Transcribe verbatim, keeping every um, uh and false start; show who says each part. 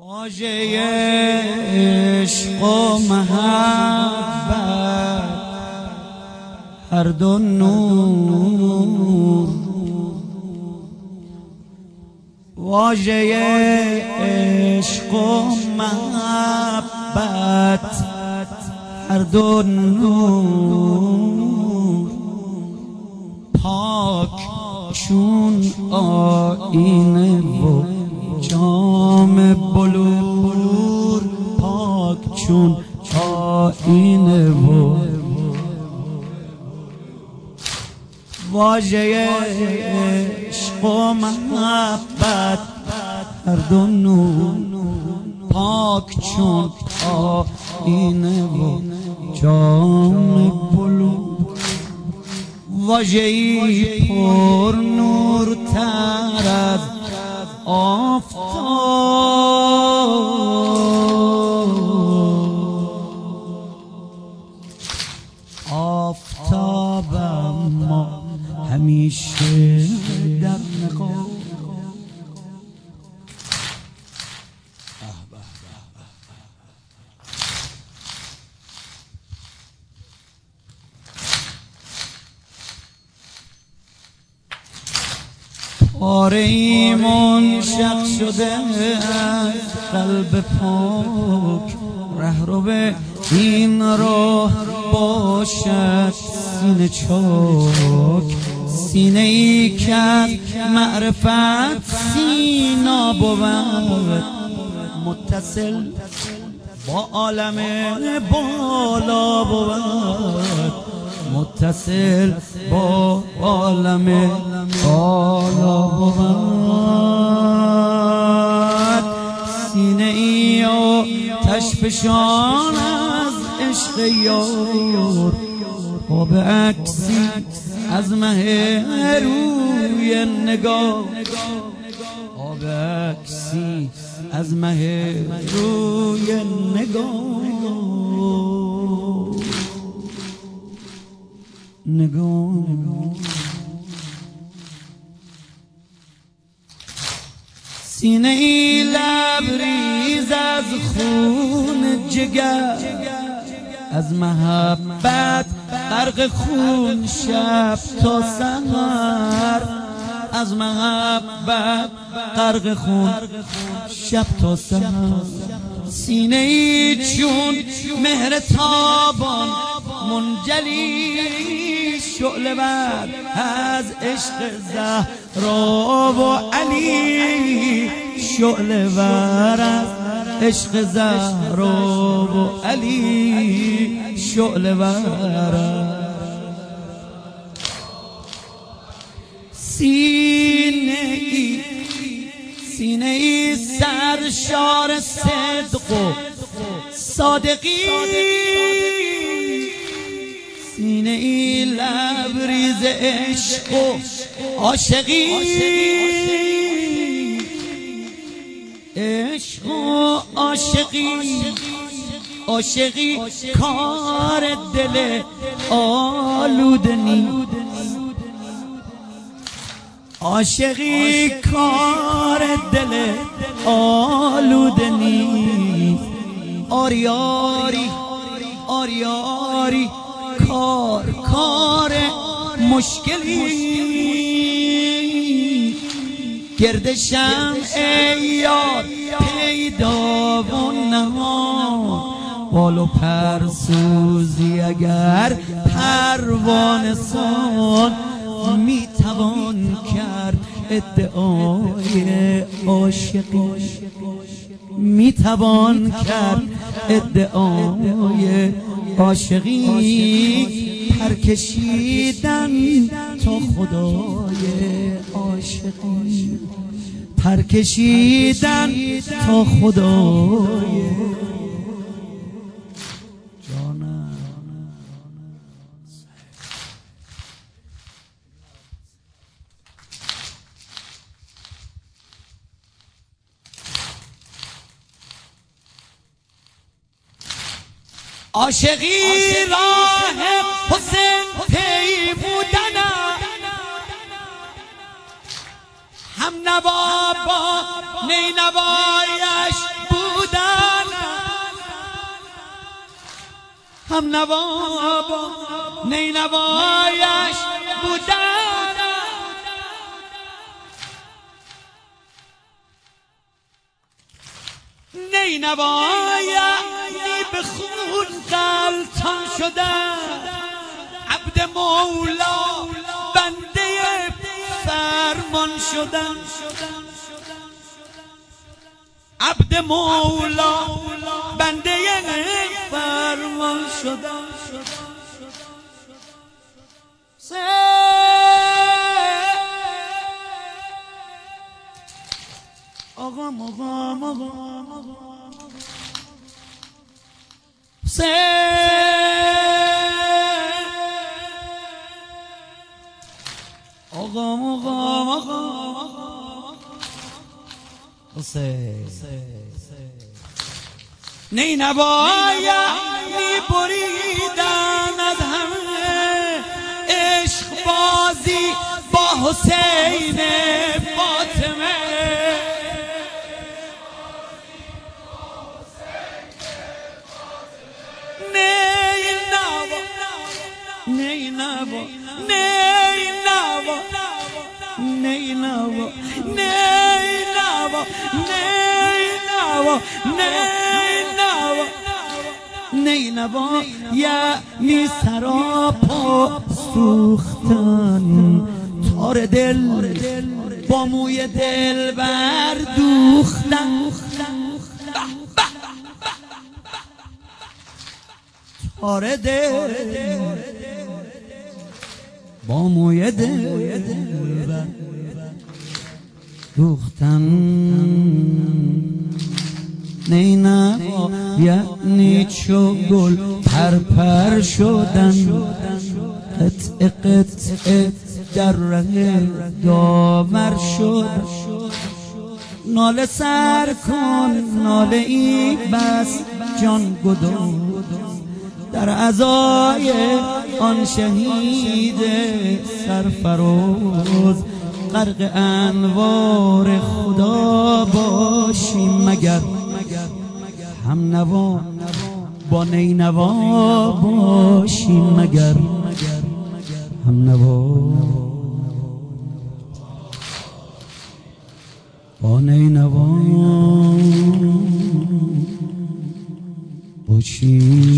Speaker 1: واژه عشق و محبت هر دو نور، واژه عشق و محبت هر دو نور، پاک چون آینه و جام بلور، پاک چون آینه و واژه عشق و محبت هر دو نور، پاک چون آینه و جام بلور، واژه‌ای پر نورتر از آفتاب، آفتاب اما همیشه در نقاب. پاره ای منشق شده از قلب پاک، رهرو به این راه باشد سینه چاک، سینه ای که معرفت سینا بود، متصل با عالم بالا بود، متصل با عالم بالا بود، سینه ای و تشفشان از عشق یار، خواب عکسی از مه روی نگاه، خواب عکسی از مه روی نگاه، نگاه سینه ای لبریز از خون جگر، از محبت غرق خون شب تا سحر، از محبت غرق خون شب تا سحر، سینه ای چون مهر تابان منجلی شعله ور از عشق زهرا و علی، شعله ور از عشق زهرا و علی، شعله ور سینه ای، سینه ای سرشار صدق و صادقی، سینه ای لبریز عشق و عاشقی، عشق و عاشقی، عاشقی کار دل آلوده نیست، عاشقی کار دل آلوده نیست، آریاری آریاری کار کار مشکلی، گرد شمع یار پیدا و نهان، بال و پرسوزی اگر پروانه سان، می توان کرد ادعای عاشقی، می توان کرد ادعای عاشقی، پر کشیدن تا خدای عاشقی، پر کشیدن تا خدای جانم. عاشقی راه حسین پی بودنم، هم نوا با نینوایش بود هم نوا با نینوایش بودن. نینوایانی به خون غلطان شدن، عبد مولا بنده فرمان شدن، عبد مولا بنده فرمان شدن. آقا آقا آقا آقا آقا آقا نینوایانی بریدن از همه عشق بازی با حسین فاطمه. نینوا نینوا نینوا نینوا نینوا نینوا نینوا یعنی سراپا سوختن، تار دل با موی دل بردوختن، تار دل با موی دل دوختن. نینوا یعنی چو گل پرپر شدن، قطع قطع در ره داور شد. ناله سر کن ناله ای بس جان گداز، در عزای آن شهید سرفراز. غرق انوار خدا باشیم مگر، هم نوا با نینوا باشیم مگر، هم نوا با نینوا باشیم.